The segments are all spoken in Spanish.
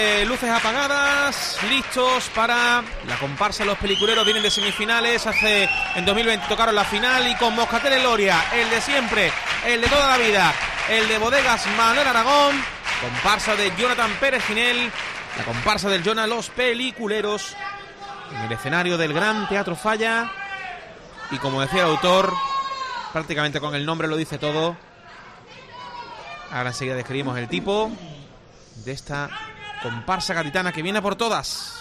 Luces apagadas, listos para la comparsa. Los peliculeros vienen de semifinales. En 2020 tocaron la final y con Moscatel Eloria, el de siempre, el de toda la vida, el de Bodegas Manuel Aragón, comparsa de Jonathan Pérez Ginel, la comparsa del Jonah Los Peliculeros, en el escenario del Gran Teatro Falla. Y como decía el autor, prácticamente con el nombre lo dice todo. Ahora enseguida describimos el tipo de esta comparsa gaditana que viene por todas.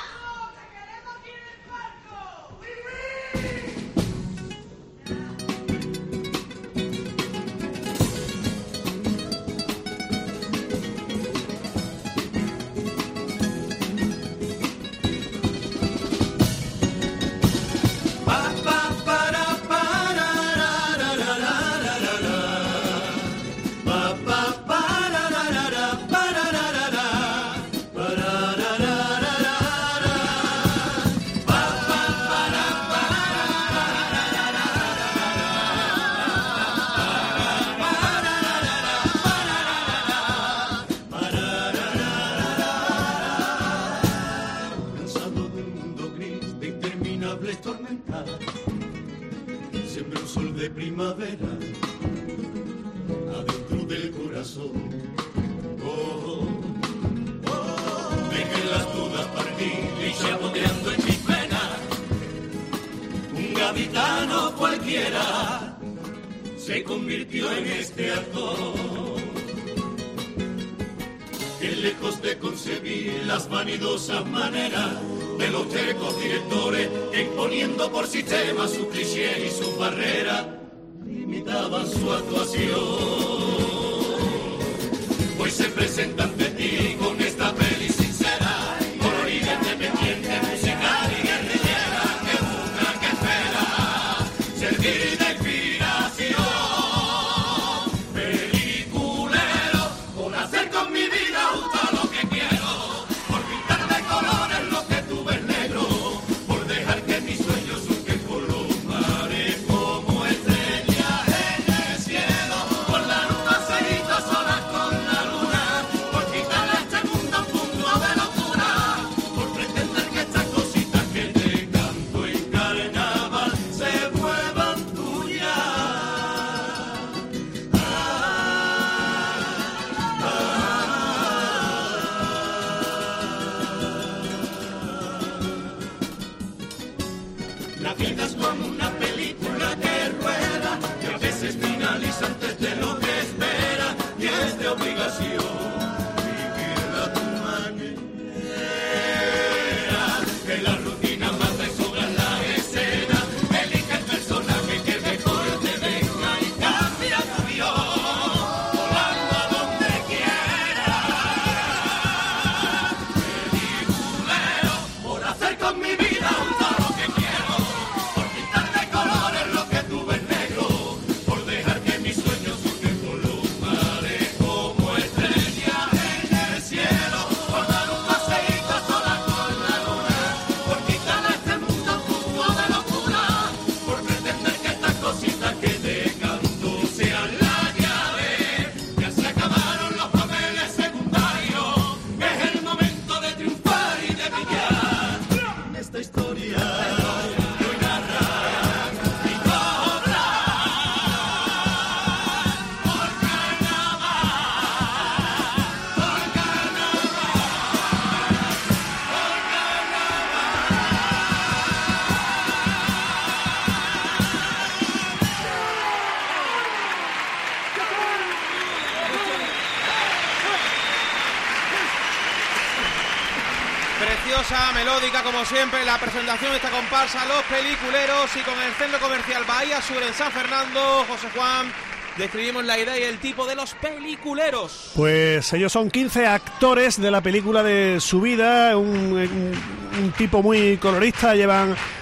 Se convirtió en este actor que lejos de concebir las vanidosas maneras de los tercos directores que imponiendo por sistema sus clichés y sus barreras limitaban su actuación. Hoy se presenta ante ti con esta peli sincera, colorida, independiente, musical y guerrillera que busca, que espera servir de melódica como siempre la presentación de esta comparsa Los Peliculeros, y con el centro comercial Bahía Sur en San Fernando, José Juan, describimos la idea y el tipo de Los Peliculeros. Pues ellos son 15 actores de la película de su vida, un tipo muy colorista, llevan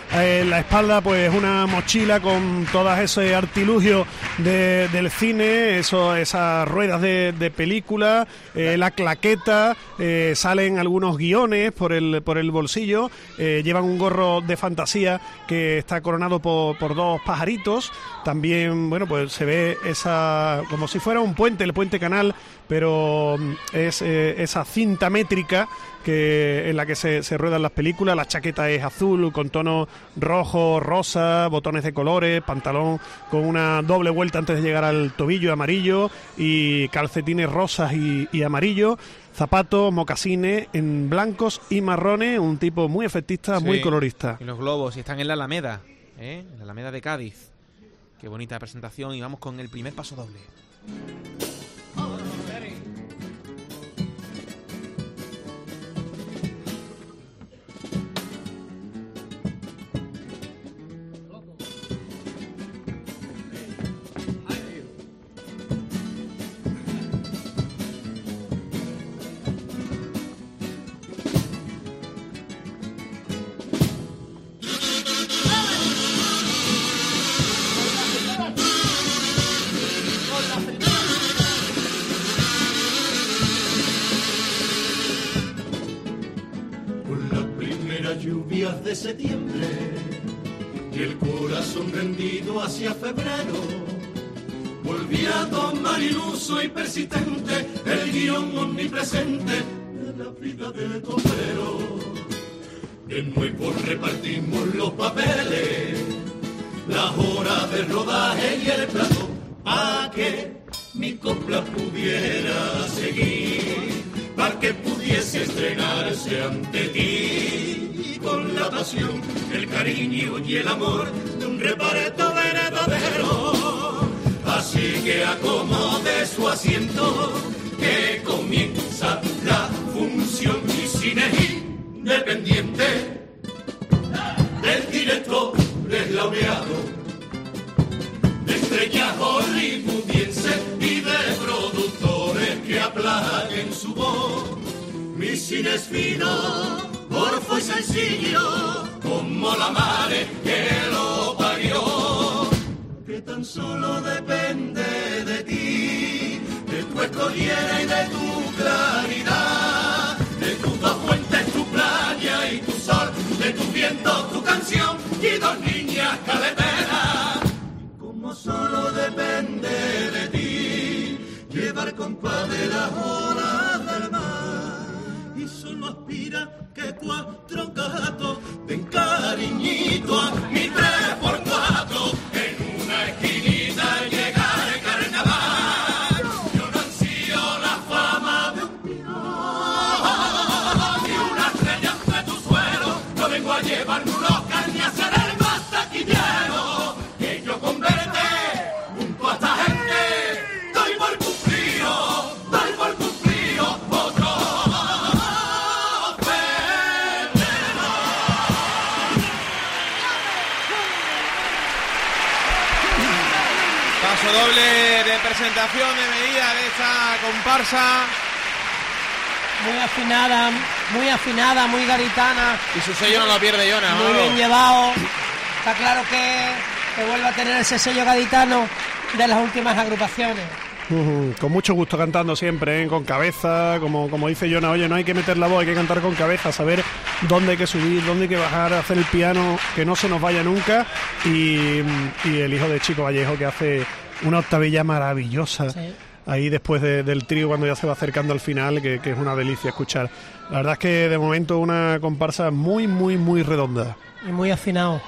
en la espalda pues una mochila con todas ese artilugio del cine, esas ruedas de película, la claqueta, salen algunos guiones por el bolsillo, llevan un gorro de fantasía que está coronado por dos pajaritos. También, bueno, pues se ve esa, como si fuera un puente, el puente canal, pero es esa cinta métrica en la que se ruedan las películas. La chaqueta es azul con tonos rojo, rosa, botones de colores, pantalón con una doble vuelta antes de llegar al tobillo, amarillo, y calcetines rosas y amarillo. Zapatos, mocasines en blancos y marrones, un tipo muy efectista, sí, muy colorista. Y los globos, y están en la Alameda, en la Alameda de Cádiz. Qué bonita presentación, y vamos con el primer paso doble. Lluvias de septiembre y el corazón rendido hacia febrero, volvía a tomar iluso y persistente el guión omnipresente de la vida del topero. De nuevo repartimos los papeles, las horas de rodaje y el plato, para que mi copla pudiera seguir, para que pudiese estrenarse ante ti. Con la pasión, el cariño y el amor de un reparto verdadero. Así que acomode su asiento, que comienza la función. Y cine independiente, del director es laureado, de estrellas hollywoodienses y de productores que aplaquen su voz. Mi cine es fino, orfo y sencillo, como la madre que lo parió, que tan solo depende de ti, de tu escollera y de tu claridad, de tus dos fuentes, tu playa y tu sol, de tu viento, tu canción y dos niñas caleteras. Como solo depende de ti, llevar compás de las olas del mar. Y solo aspira que 4 gatos den cariñito a mi 3x4 en una esquinita llegar el carnaval. Yo no ansío la fama de un pirón, ni una estrella entre tu suelo. No vengo a llevarme unos cañas a ser el más taquillero, que yo converte junto a esta gente. Doy por cumplido, doy por cumplido otro. Paso doble de presentación de medida de esta comparsa. Muy afinada, muy gaditana. Y su sello no lo pierde Jonas. Muy bien llevado. Está claro que vuelve a tener ese sello gaditano de las últimas agrupaciones. Con mucho gusto cantando siempre, con cabeza, como dice Jonas. Oye, no hay que meter la voz, hay que cantar con cabeza, saber dónde hay que subir, dónde hay que bajar, hacer el piano, que no se nos vaya nunca. Y el hijo de Chico Vallejo, que hace una octavilla maravillosa. Sí. Ahí después del trío, cuando ya se va acercando al final, que es una delicia escuchar. La verdad es que de momento una comparsa muy, muy, muy redonda. Y muy afinado.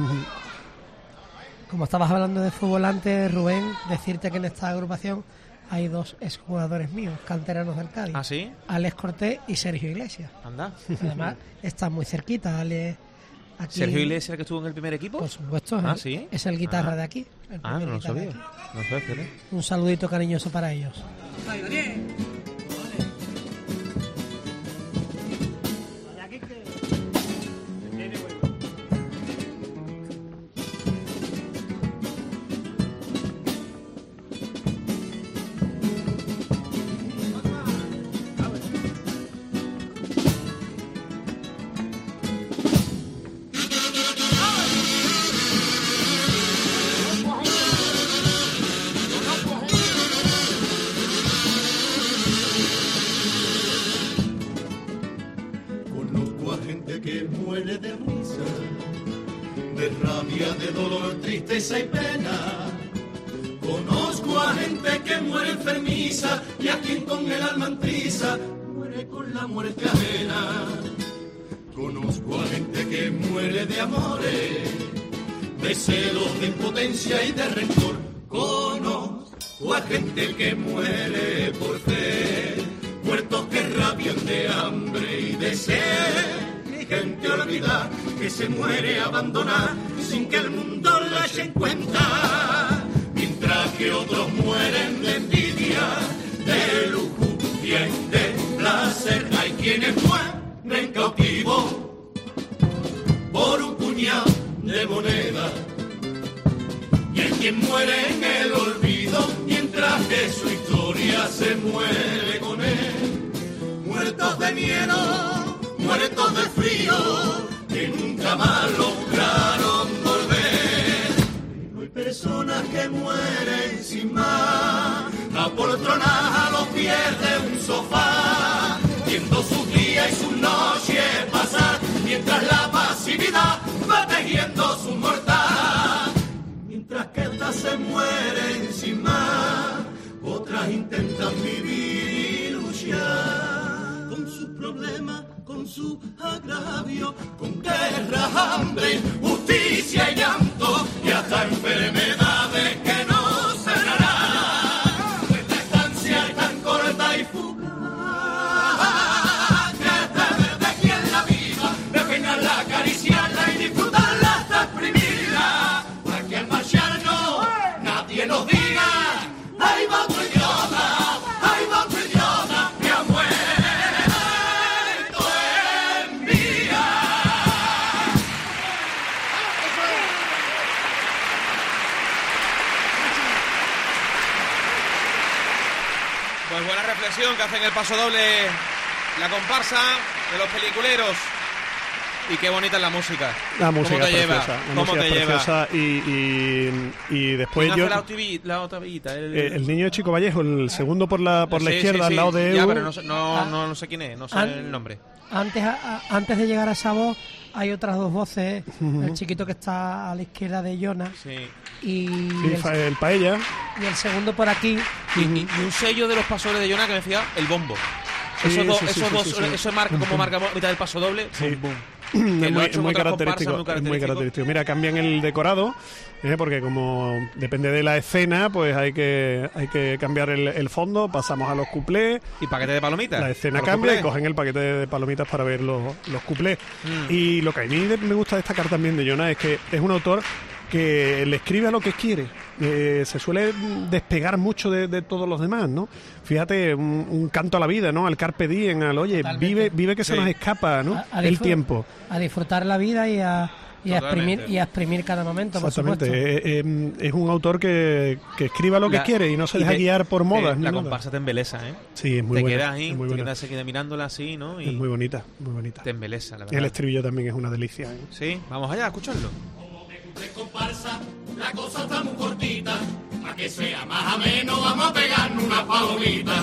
Como estabas hablando de fútbol antes, Rubén, decirte que en esta agrupación hay 2 exjugadores míos, canteranos del Cádiz. ¿Ah, sí? Alex Cortés y Sergio Iglesias. Anda. Además, están muy cerquita, Alex. Aquí, ¿Sergio Iglesias, el que estuvo en el primer equipo? Por supuesto, ¿sí? Es el guitarra de aquí. No lo sabía. No sé, un saludito cariñoso para ellos. ¡Ay, Daniel! gente que muere de risa, de rabia, de dolor, tristeza y pena. Conozco a gente que muere enfermiza y a quien con el alma entriza muere con la muerte ajena. Conozco a gente que muere de amores, de celos, de impotencia y de rencor. Conozco a gente que muere por fe, muertos que rabian de hambre y de sed. Y gente olvidada que se muere abandonada sin que el mundo la eche en cuenta. Mientras que otros mueren de envidia, de lujuria y de placer. Hay quienes mueren cautivos por un puñado de moneda. Y hay quien muere en el olvido, mientras que su historia se muere con él. Muertos de miedo, muertos de frío, que nunca más lograron volver. Pero hay personas que mueren sin más, apoltronadas a los pies de un sofá, viendo sus días y sus noches pasar, mientras la pasividad va tejiendo su mortal. Mientras que estas se mueren sin más, otras intentan vivir y luchar con sus problemas, con su agravio, con guerra, hambre, justicia y llanto, y hasta enfermedades que no sanarán. Esta estancia es tan corta y fugaz, que de quien la viva, de peinarla, acariciarla y disfrutarla hasta exprimirla, para que al marcharnos nadie nos diga: ahí va otro idiota, ahí va otro idiota, que ha muerto en vida. Pues buena reflexión que hacen el paso doble la comparsa de los peliculeros. Y qué bonita es la música. La música ¿Cómo te es lleva? preciosa. La ¿Cómo música te es lleva? preciosa y después ¿Quién yo... hace la octavita? El niño de Chico Vallejo, el segundo por la Sí, izquierda, sí, al lado sí. de Ya, Edu. pero no sé quién es, no sé el nombre. Antes de llegar a esa voz hay otras dos voces, el chiquito que está a la izquierda de Jonas Sí. y, Sí, el Paella. y el segundo por aquí. Y un sello de los pasodobles de Jonah que me decía el bombo. Sí, Esos dos, sí, sí, esos sí, dos, sí, sí. eso marca como marca mitad del paso doble. Sí. Boom, boom. Es Que lo ha hecho en muy otras característico, comparsas, es muy característico. Mira, cambian el decorado, porque como depende de la escena, pues hay que cambiar el fondo, pasamos a los cuplés. Y paquete de palomitas. La escena Los cambia cuplés. y cogen el paquete de palomitas para ver los cuplés. Y lo que a mí me gusta destacar también de Jonas es que es un autor que le escribe a lo que quiere. Se suele despegar mucho de todos los demás, ¿no? Fíjate, un canto a la vida, ¿no? Al carpe diem, al oye, Totalmente. vive que se Sí. nos escapa, ¿no? A El tiempo. A disfrutar la vida y a Totalmente. exprimir cada momento, por supuesto. Exactamente. Es un autor que escriba lo que La- quiere y no se deja te- guiar por modas. ni La nada. comparsa te embelesa, ¿eh? Sí, es muy Te buena. quedas ahí, es muy te buena. quedas seguida mirándola así, ¿no? Y Es muy bonita, muy bonita. te embelesa, la El verdad. estribillo también es una delicia. ¿eh? Sí, vamos allá a escucharlo. De comparsa, la cosa está muy cortita, para que sea más ameno vamos a pegarnos una palomita.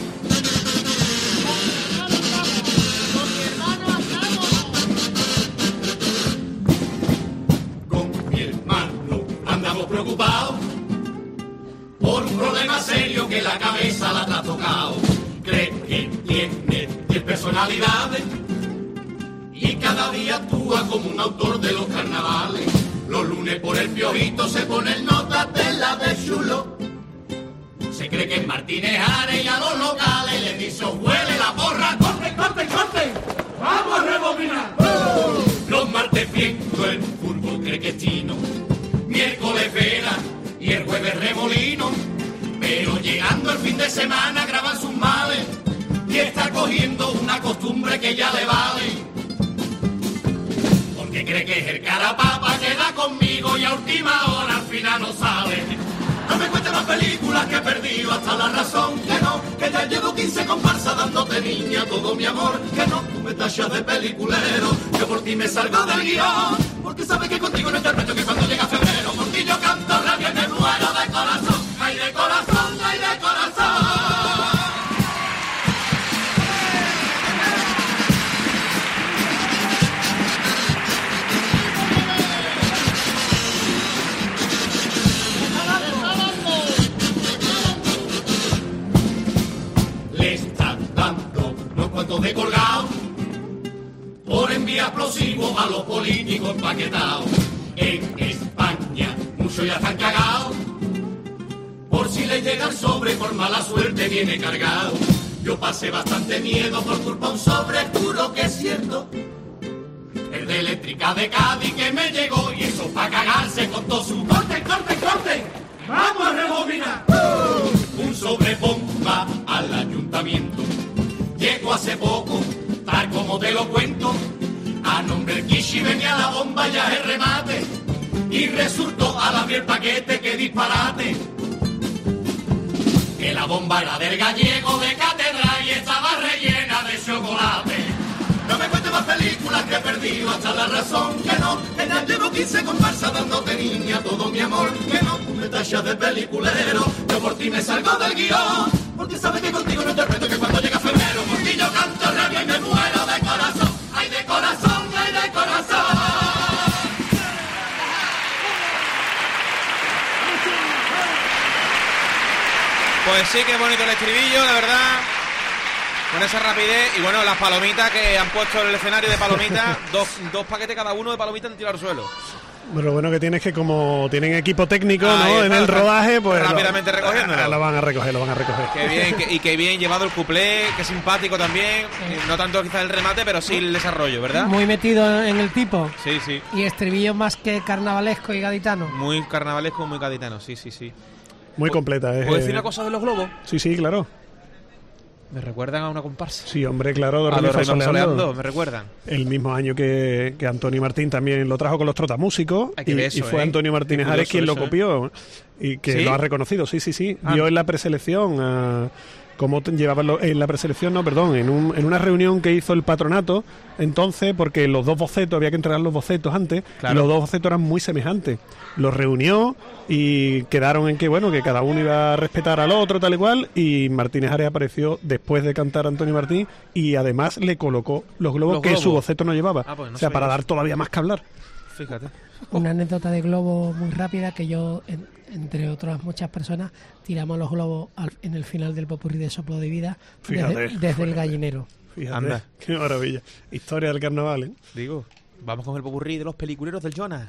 Con mi hermano andamos preocupados por un problema serio que la cabeza la ha tocado. Cree que tiene 10 personalidades y cada día actúa como un autor de los carnavales. Los lunes por el piojito se pone el nota de la de chulo. Se cree que es Martínez Ares y a los locales les dice: os huele la porra, corten, corten, corten, vamos a rebobinar. Los martes viendo el fútbol cree que es chino, miércoles vela y el jueves remolino. Pero llegando el fin de semana graban sus males y está cogiendo una costumbre que ya le vale. Que cree que es el carapapa que da conmigo y a última hora al final no sale. No me cuentes más películas que he perdido hasta la razón. Que no, que ya llevo 15 comparsas dándote niña todo mi amor. Que no, tú me tachas de peliculero, yo por ti me salgo del guión. Porque sabes que contigo no interpreto que cuando llega febrero por ti yo canto rabia y me muero de corazón. Ay de corazón, ay de corazón. envía explosivos a los políticos empaquetados. En España muchos ya están cagados, por si le llega el sobre, por mala suerte viene cargado. Yo pasé bastante miedo por culpa de un sobre, juro que es cierto. El de eléctrica de Cádiz que me llegó y eso pa' cagarse con todo su... ¡Corten, corten, corten! ¡Vamos a rebobinar! Un sobre bomba al ayuntamiento. Llegó hace poco, tal como te lo cuento. A nombre del Kishi venía la bomba, ya es remate. Y resultó al abrir el paquete que disparate. Que la bomba era del gallego de catedral y estaba rellena de chocolate. No me cuentes más películas que he perdido hasta la razón. Que no, que ya llevo 15 comparsas dándote niña todo mi amor. Que no, me tachas de peliculero, yo por ti me salgo del guión. Porque sabes que contigo no te reto, que cuando llega febrero por ti yo canto rabia y me muero de corazón. Ay de corazón, ay de corazón. Pues sí, que bonito el estribillo, la verdad. Con esa rapidez. Y bueno, las palomitas que han puesto en el escenario de palomitas. dos paquetes cada uno de palomitas en tirar al suelo. Lo bueno que tiene es que como tienen equipo técnico, ¿no? En el rodaje, pues rápidamente recogiéndolo. Lo van a recoger. Qué bien, qué bien llevado el cuplé, qué simpático también. No tanto quizás el remate, pero sí el desarrollo, ¿verdad? Muy metido en el tipo. Sí, sí. Y estribillo más que carnavalesco y gaditano. Muy carnavalesco, muy gaditano, sí. Muy completa. ¿Puedo decir una cosa de los globos? Sí, claro. Me recuerdan a una comparsa. Sí, hombre, claro. A los Soleando, me recuerdan. El mismo año que Antonio Martín también lo trajo con los Trotamúsicos. Y fue Antonio Martínez Ares quien lo copió. Y que ¿sí? Lo ha reconocido, sí. Vio en la preselección cómo llevaban en la preselección, en una reunión que hizo el patronato, entonces, porque los dos bocetos, había que entregar los bocetos antes, claro. Y los dos bocetos eran muy semejantes. Los reunió y quedaron en que, que cada uno iba a respetar al otro, tal y cual, y Martínez Ares apareció después de cantar a Antonio Martín y además le colocó los globos que su boceto no llevaba. Pues no para dar todavía más que hablar. Fíjate. Una anécdota de globo muy rápida que yo, entre otras muchas personas, tiramos los globos en el final del popurrí de Soplo de Vida desde el gallinero. Fíjate, anda. Qué maravilla. Historia del carnaval, ¿eh? Digo, vamos con el popurrí de los peliculeros del Jonas.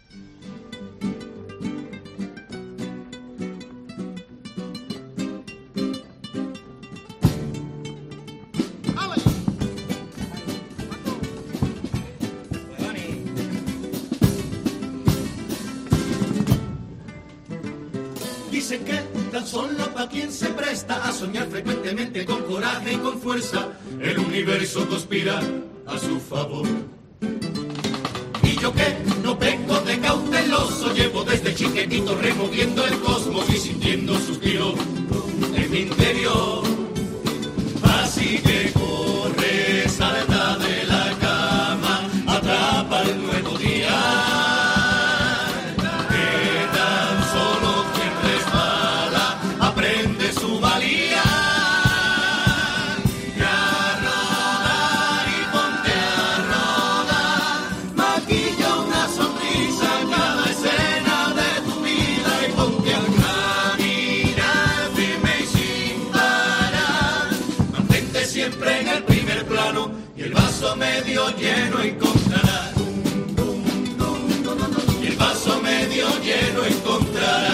Dicen que tan solo para quien se presta a soñar frecuentemente con coraje y con fuerza, el universo conspira a su favor. Y yo que no peco de cauteloso, llevo desde chiquitito removiendo el cosmos y sintiendo suspiros en mi interior. Así que corre, salta de la cama, atrapa el nuevo día. Medio lleno encontrarás, y el vaso medio lleno encontrarás.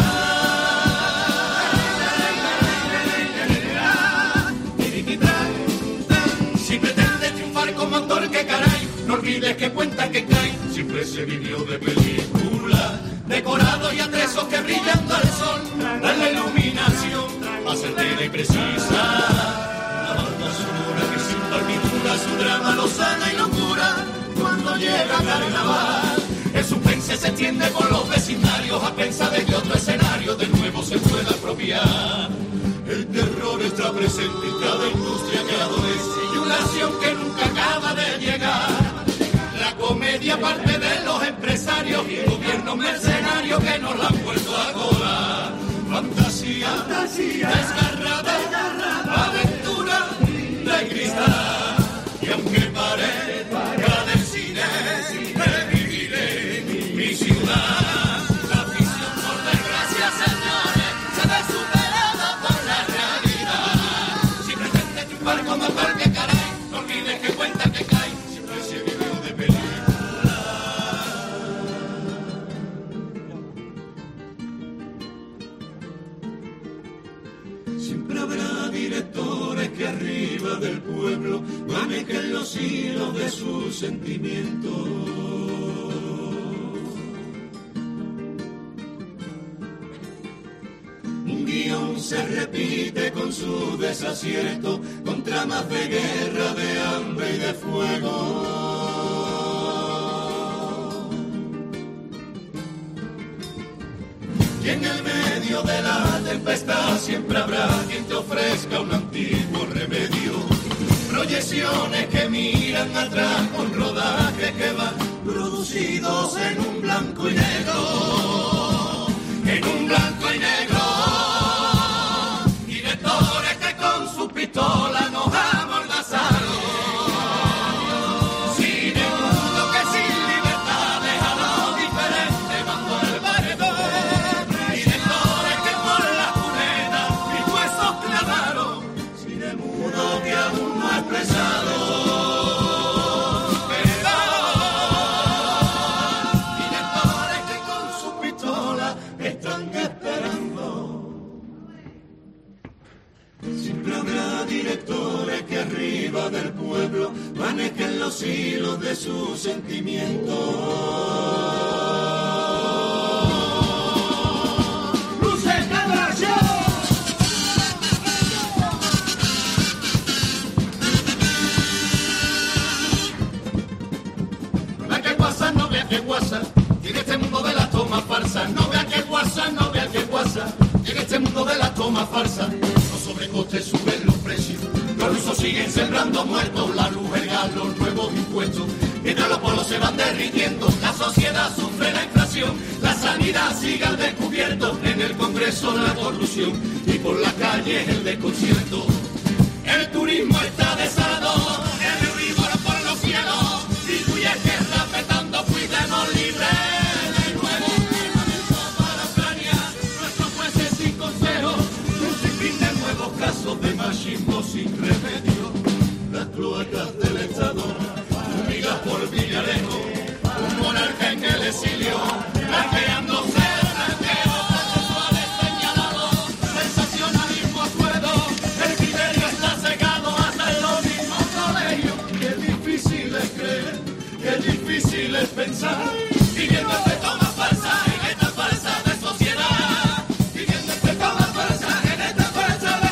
Si pretendes triunfar como actor, que caray, no olvides que cuenta que cae. Siempre se vivió de película, decorado y atresos que brillando al sol, dan la iluminación más certera y precisa. Su drama lo sana y lo cura cuando llega carnaval. El suspense se extiende por los vecindarios a pensar de que otro escenario de nuevo se pueda apropiar. El terror está presente en cada industria que adolece y una acción que nunca acaba de llegar. La comedia parte de los empresarios y gobiernos mercenarios que nos la han vuelto a cobrar. Fantasía, desgarrada, aventura de cristal. Y aunque parezca del cine, reviviré mi ciudad. La ficción, por desgracia, señores, se ve superada por la realidad. Si pretendes triunfar como actor, que caray, no olvides que cuenta que cae. Siempre se vivió de los hilos de sus sentimientos. Un guión se repite con su desacierto, con tramas de guerra, de hambre y de fuego. Y en el medio de la tempestad siempre habrá quien te ofrezca un antiguo remedio. Proyecciones que miran atrás con rodajes que van producidos en un blanco y negro. En un blanco y negro. Directores que con su pistola nos amordazaron. Cine mudo que sin libertad deja lo diferente bajo el paredón. Directores que por la cuneta mis huesos clavaron. Cine mudo que aún no ha expresado. Directores que con su pistola están esperando. Siempre habrá directores que arriba del pueblo manejen los hilos de sus sentimientos. ¡Luces de Brasil! No vea que guasa, no vea que guasa, y en este mundo de las tomas falsas. No vea que guasa, no vea que guasa, y en este mundo de las tomas falsas. Sobrecostes suben los precios, los rusos siguen sembrando muertos, la luz, el gas, los nuevos impuestos, mientras los polos se van derritiendo, la sociedad sufre la inflación, la sanidad sigue al descubierto, en el Congreso la corrupción y por las calles el desconcierto. El turismo está desatado, el Euribor por los cielos, y tuyas guerras petando, fuimos libres. Casos de machismo sin remedio, las cloacas del Estado, unidas por Villarejo, un monarca en el exilio, blanqueándose blanqueos sexuales señalados, sensacionalismo a fuego, el criterio está cegado hasta en los mismos colegios. Qué difícil es creer, qué difícil es pensar, viviendo este toma falsa en esta falsa de sociedad, viviendo este toma falsa en esta falsa de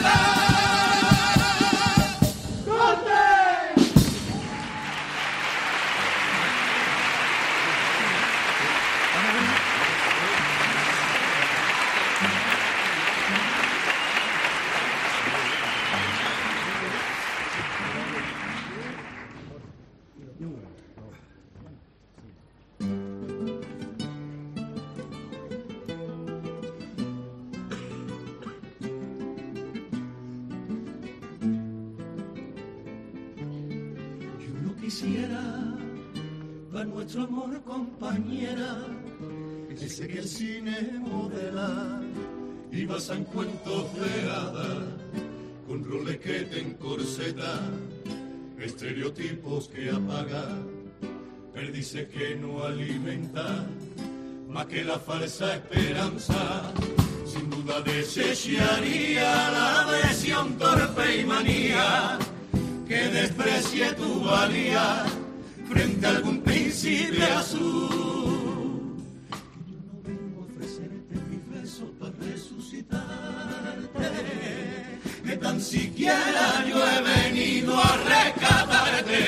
quisiera para nuestro amor, compañera, ese que el cine modela y basa en cuentos de hadas, con roles que te encorsetan, estereotipos que apaga, perdices que no alimenta, más que la falsa esperanza. Sin duda desecharía la versión torpe y manía que desprecie tu valía frente a algún príncipe azul. Que yo no vengo a ofrecerte mis besos para resucitarte, que tan siquiera yo he venido a rescatarte,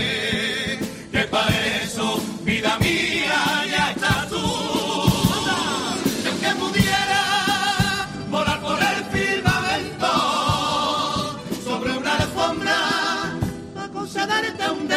que para eso, vida mía, ya estás tú. Que aunque pudiera volar por el firmamento sobre una alfombra, darte un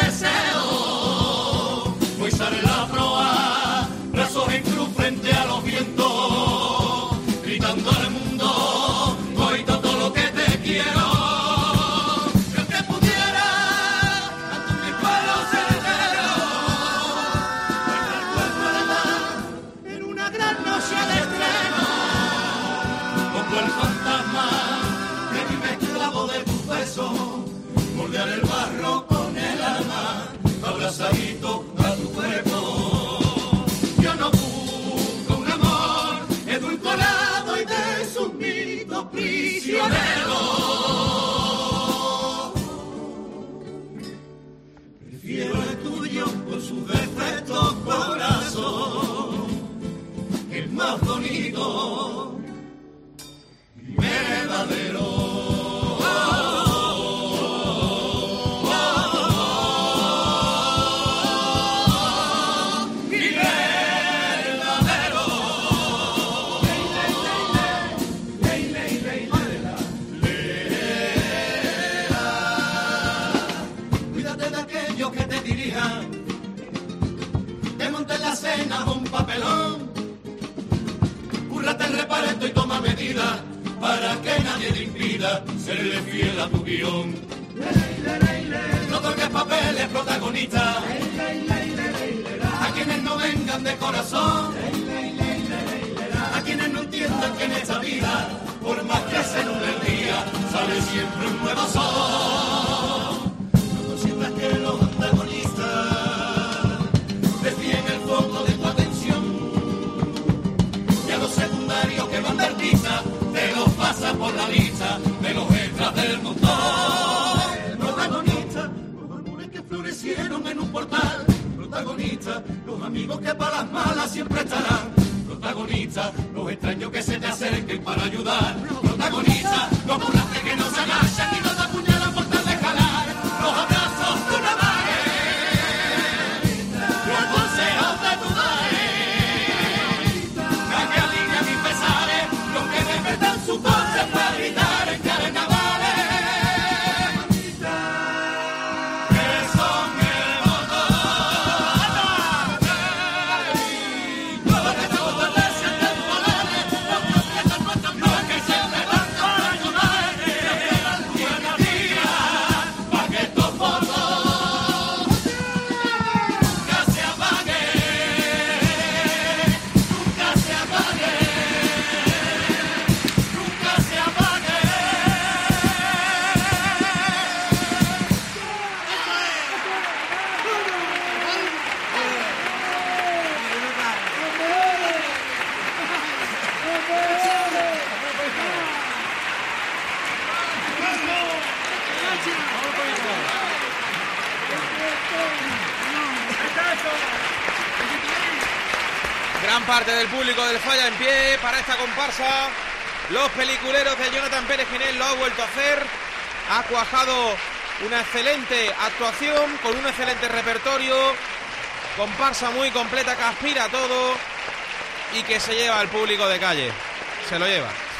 deseo, voy sale la proa, brazos en cruz frente a los vientos, gritando al mundo, voy todo lo que te quiero. Que aunque pudiera, ante mis pueblos herederos, vuelve el cuerpo a la mar en una gran noche de estreno, como el fantasma que vive esclavo de tus besos, moldear el barro con el alma, abrazar sus defectos, corazón, el más bonito y verdadero. Un papelón, cúrrate el reparto y toma medidas para que nadie te impida serle fiel a tu guión. No toques papeles protagonistas a quienes no vengan de corazón, a quienes no entiendan que en esta vida, por más que se nuble el día, sale siempre un nuevo sol. No consientas que los antagonistas desvíen el foco de tu atención, y a los secundarios que van de artista te los pasa por la lista de los extras del montón. Protagonistas, los amores que florecieron en un portal. Protagonistas, los amigos que para las malas siempre estarán. Protagonistas, los extraños que se te acerquen para ayudar. Protagonistas, los burlates que no se agachan y no te apuñalan por tal de jalar. Los abrazos de una madre, los consejos de tu madre, que alivian mis pesares, los que despertan sus voces para gritar en carnavales. Que son el motor, los que te fortalecen de tu valores, los que están nuestros, los que se levantan para ayudarte, y una día para que estos fotos nunca se apaguen, nunca se apaguen, nunca se apaguen. Gran parte del público del Falla en pie para esta comparsa. Los peliculeros de Jonathan Pérez Ginés lo ha vuelto a hacer. Ha cuajado una excelente actuación con un excelente repertorio. Comparsa muy completa que aspira a todo y que se lleva al público de calle. Se lo lleva.